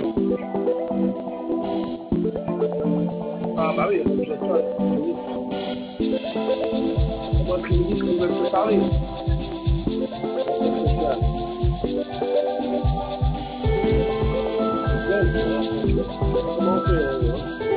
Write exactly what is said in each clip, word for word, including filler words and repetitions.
Ah bah oui, je toi. Moi, qui me disent qu'ils veulent te parler. Comment on fait euh,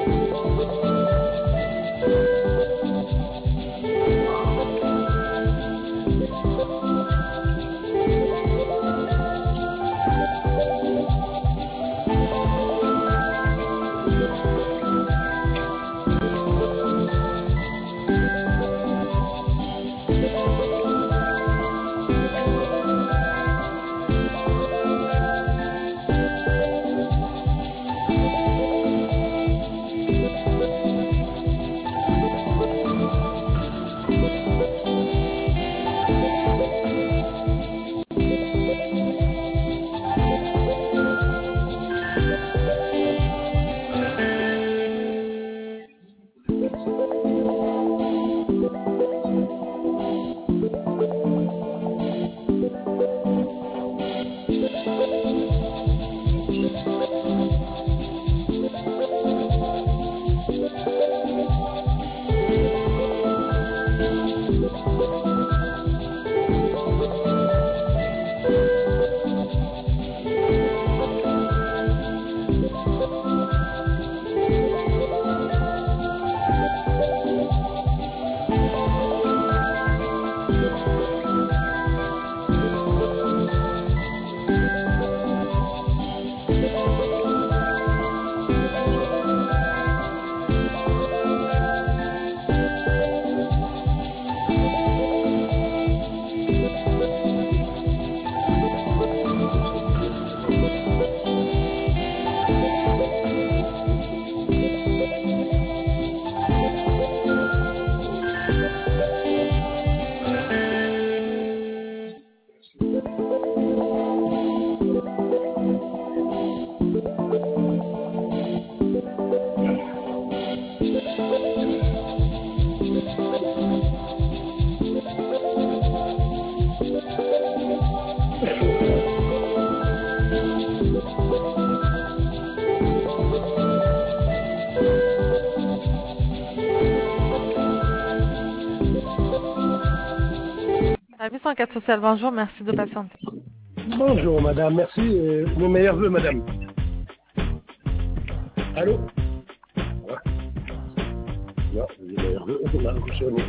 Service enquête sociale, bonjour, merci de patienter. Bonjour madame, merci. Euh, mes meilleurs vœux madame. Allô? Ouais. Non, mes meilleurs vœux, on a accouché au nez.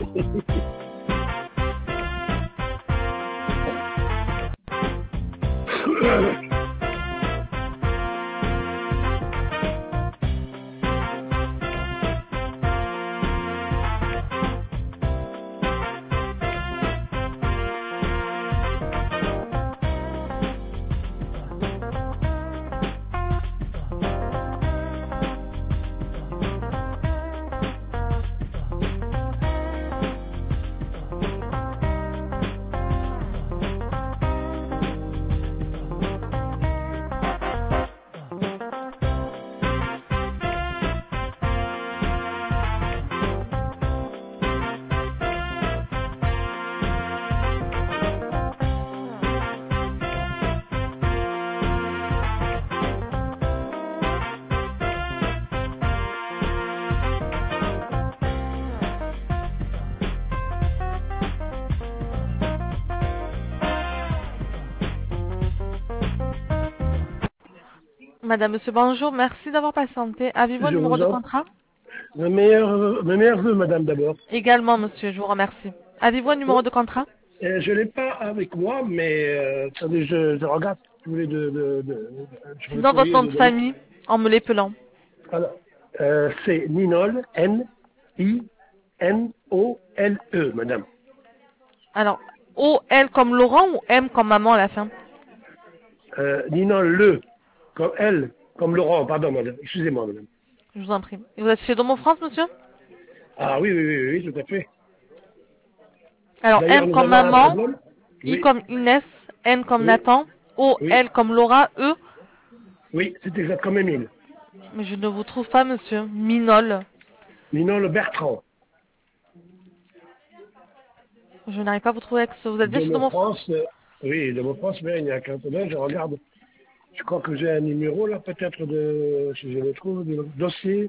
Madame, monsieur, bonjour, merci d'avoir patienté. Avez-vous un Je numéro vous de en... contrat? Mes meilleurs, mes meilleurs vœux madame d'abord. Également, monsieur, je vous remercie. Avez-vous un numéro Oh, de contrat? euh, je ne l'ai pas avec moi, mais euh, attendez, je, je regarde si vous voulez de, de, de, sur le Sinon, votre courrier nom de de donner. famille, en me l'épelant. Alors, euh, c'est Ninol, N I N O L E, madame. Alors, O, L comme Laurent ou M comme maman à la fin? Euh, Ninol, le, comme elle, comme Laurent, pardon, madame. Excusez-moi, madame. Je vous en prie. Et vous êtes chez Domo France, monsieur? Ah oui, oui, oui, oui, oui, tout à fait. Alors, D'ailleurs, M nous comme avons un maman, problème. I Oui, comme Inès, N comme oui, Nathan, O, oui, L comme Laura, E. oui, c'est exact comme Émile. Mais je ne vous trouve pas, monsieur. Minol. Ninol Bertrand, Je n'arrive pas à vous trouver avec ce... Vous êtes bien de chez mon Domo France? France. euh, oui, de mon France, mais il n'y a qu'un tonnerre, je regarde. Je crois que j'ai un numéro là, peut-être de, si je le trouve, de dossier.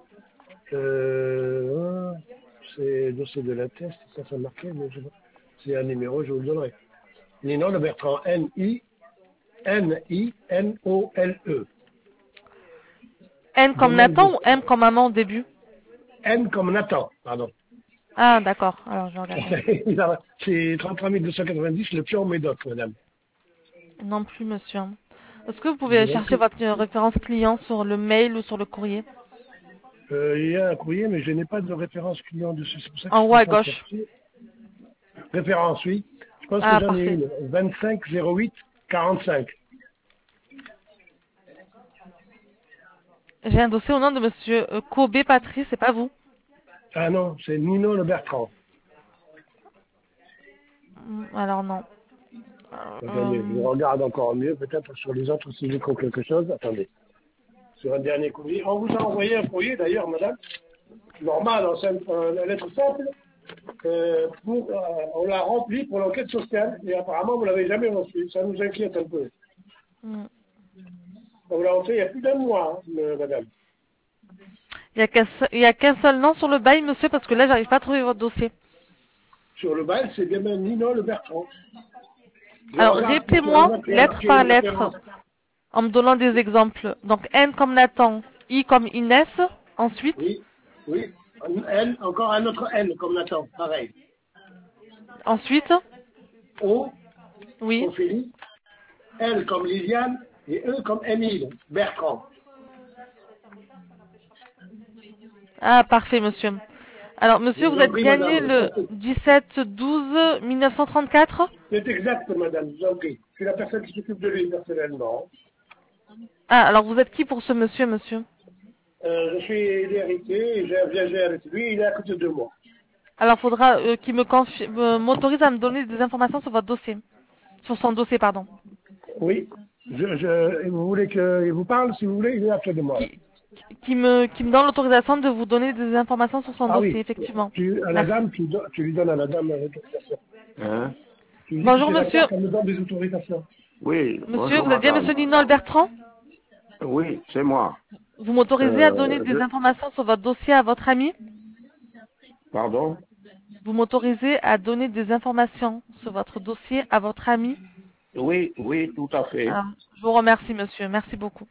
Euh, c'est dossier de la test, ça, ça marqué, mais je sais pas. C'est un numéro, je vous le donnerai. Ninol Bertrand, N I N I N O L E. N comme Demande de... Nathan ou M comme maman au début? N comme Nathan, pardon. Ah, d'accord. Alors, je vais regarder. C'est trente-trois mille deux cent quatre-vingt-dix, le Pion Médoc, madame. Non plus, monsieur. Est-ce que vous Je pouvez vous en chercher prie. votre euh, référence client sur le mail ou sur le courrier? Euh, il y a un courrier, mais je n'ai pas de référence client dessus. C'est pour ça que En je haut suis en à train de gauche. chercher. Référence, oui. Je pense que Ah, j'en ai parfait. une. vingt-cinq zéro huit quarante-cinq. J'ai un dossier au nom de monsieur euh, Kobe Patrice, c'est pas vous? Ah non, c'est Nino Le Bertrand. Hmm, Alors, non. Attendez, je Euh, regarde encore mieux, peut-être sur les autres si j'ai trouve quelque chose. Attendez. Sur un dernier courrier. On vous a envoyé un courrier d'ailleurs, madame. Normal, en simple, euh, la lettre simple. Euh, pour, euh, on l'a rempli pour l'enquête sociale et apparemment vous l'avez jamais reçu. Ça nous inquiète un peu. hmm. On l'a rentré il y a plus d'un mois, hein, euh, madame. Il n'y a qu'un seul, il y a qu'un seul nom sur le bail, monsieur, parce que là, j'arrive pas à trouver votre dossier. Sur le bail, c'est bien même Nino Le Bertrand. Je Alors, regarde si c'est un répétez-moi, autre qui a lettre marqué une par lettre, référence. en me donnant des exemples. Donc, N comme Nathan, I comme Inès, ensuite, Oui, oui. Un N, encore un autre N comme Nathan, pareil. ensuite, O, oui. Ophélie. L comme Liliane et E comme Émile, Bertrand. Ah, parfait, monsieur. Alors, Je monsieur, vous vous en êtes prie, bien né madame. le dix-sept douze mille neuf cent trente-quatre? C'est exact, madame, je vous en prie. Je suis la personne qui s'occupe de lui personnellement. Ah, alors vous êtes qui pour ce monsieur, monsieur? Euh, je suis héritier et j'ai viagé avec lui, il est à côté de moi. Alors, faudra euh, qu'il me confi- me- m'autorise à me donner des informations sur votre dossier. Sur son dossier, pardon. Oui. Je, je, et vous voulez qu'il vous parle, si vous voulez, il est à côté de moi. Là. Qui, qui me, qui me donne l'autorisation de vous donner des informations sur son Ah dossier, oui. effectivement. Tu, à la Merci. dame, tu, do- tu lui donnes à la dame l'autorisation. Hein? Tu lui dis que Bonjour, c'est monsieur. d'accord qu'elle me donne des autorisations. Oui, Monsieur, bonjour vous êtes bien madame. monsieur Ninol Bertrand? Oui, c'est moi. Vous m'autorisez à donner Euh, des je... informations sur votre dossier à votre ami? Pardon? Vous m'autorisez à donner des informations sur votre dossier à votre ami? Oui, oui, tout à fait. Ah, je vous remercie, monsieur. Merci beaucoup.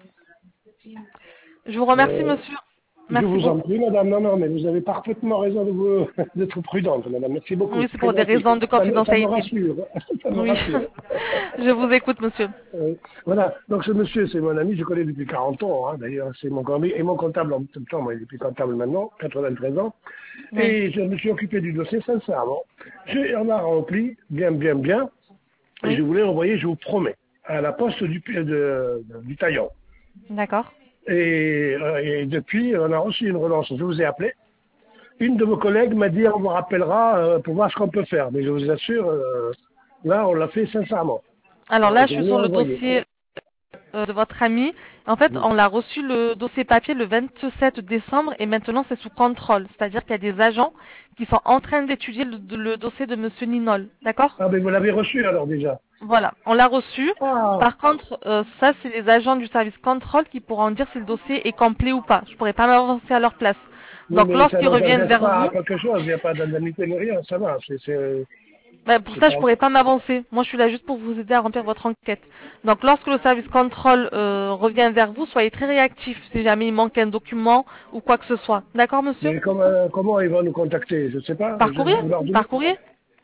Je vous remercie, Euh, monsieur. je Merci vous en beaucoup. prie, madame. Non, non, mais vous avez parfaitement raison de vous, d'être prudente, madame. Merci beaucoup. Oui, C'est c'est très pour des gentil. raisons de Ça me, ça me confidentialité. rassure. Ça me Oui. rassure. Je vous écoute, monsieur. Euh, voilà. Donc, ce monsieur, c'est mon ami. Je connais depuis quarante ans. Hein. D'ailleurs, c'est mon ami et mon comptable en même temps. Moi, il est plus comptable maintenant, quatre-vingt-treize ans. Oui. Et je me suis occupé du dossier sincèrement. Je, on a rempli bien, bien, bien. Et je Oui. voulais envoyer, je vous promets, à la poste du, de, de- du Taillon. D'accord. Et, euh, et depuis, on a reçu une relance. Je vous ai appelé. Une de vos collègues m'a dit on vous rappellera euh, pour voir ce qu'on peut faire. Mais je vous assure, euh, là, on l'a fait sincèrement. Alors Euh, là, je je suis voulais sur le envoyer. dossier euh, de votre ami. En fait, on a reçu le dossier papier le vingt-sept décembre et maintenant c'est sous contrôle. C'est-à-dire qu'il y a des agents qui sont en train d'étudier le, le dossier de monsieur Ninol. D'accord? Ah, mais vous l'avez reçu alors déjà. Voilà, on l'a reçu. Ah, Par contre, euh, ça, c'est les agents du service contrôle qui pourront dire si le dossier est complet ou pas. Je pourrais pas m'avancer à leur place. oui, Donc, mais ça lorsqu'ils reviennent n'engage vers pas à vous, quelque chose. Il n'y a pas d'indemnité ni rien. Ça va. C'est, c'est, ben, pour c'est ça, je pas... pourrais pas m'avancer. Moi, je suis là juste pour vous aider à remplir votre enquête. Donc, lorsque le service contrôle euh, revient vers vous, soyez très réactif si jamais il manque un document ou quoi que ce soit. D'accord, monsieur? Mais comment, comment ils vont nous contacter? Je ne sais pas. Par Je, courrier? vous leur donnez. Par courrier?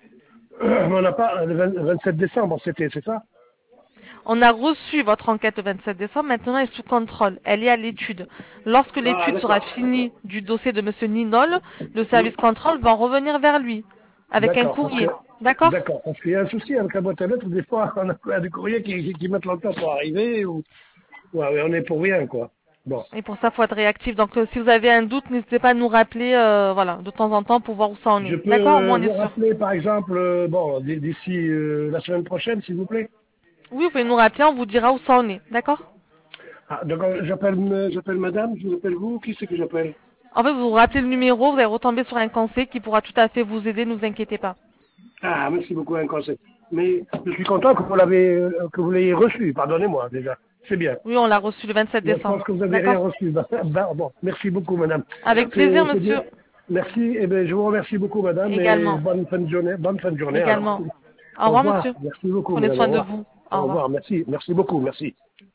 On n'a pas le vingt vingt-sept décembre, c'était, c'est ça? On a reçu votre enquête le vingt-sept décembre, maintenant elle est sous contrôle, elle est à l'étude. Lorsque Ah, l'étude sera d'accord. finie du dossier de monsieur Ninol, le Oui. service contrôle va revenir vers lui, avec un D'accord, parce que courrier. D'accord? d'accord, parce qu'il y a un souci avec la boîte à lettres, des fois on a des courriers qui, qui mettent longtemps pour arriver ou ouais, ouais, on est pour rien quoi. Bon. Et pour ça, il faut être réactif. Donc euh, si vous avez un doute, n'hésitez pas à nous rappeler euh, voilà, de temps en temps pour voir où ça en Je est. peux D'accord? Au moins euh, on vous est sûr. rappeler par exemple euh, bon d- d'ici euh, la semaine prochaine s'il vous plaît. Oui, vous pouvez nous rappeler, on vous dira où ça en est. D'accord? Ah, donc euh, j'appelle euh, j'appelle madame, je vous appelle vous, qui c'est que j'appelle? En fait, vous vous rappelez le numéro, vous allez retomber sur un conseil qui pourra tout à fait vous aider, ne vous inquiétez pas. Ah, merci beaucoup, un conseil. mais je suis content que vous l'avez, que vous l'ayez reçu. Pardonnez-moi déjà. C'est bien. Oui, on l'a reçu le vingt-sept Je décembre. pense que vous n'avez rien reçu. Bah, bah, bon, merci beaucoup, madame. Avec plaisir, C'est- c'est monsieur. bien. Merci. Eh bien, je vous remercie beaucoup, madame. Également. Et bonne fin de journée. Bonne fin de journée. Également. Alors. Au revoir, monsieur. Merci beaucoup, Prenez madame. soin Au de revoir. vous. Au Au revoir. revoir. Merci. Merci beaucoup. Merci.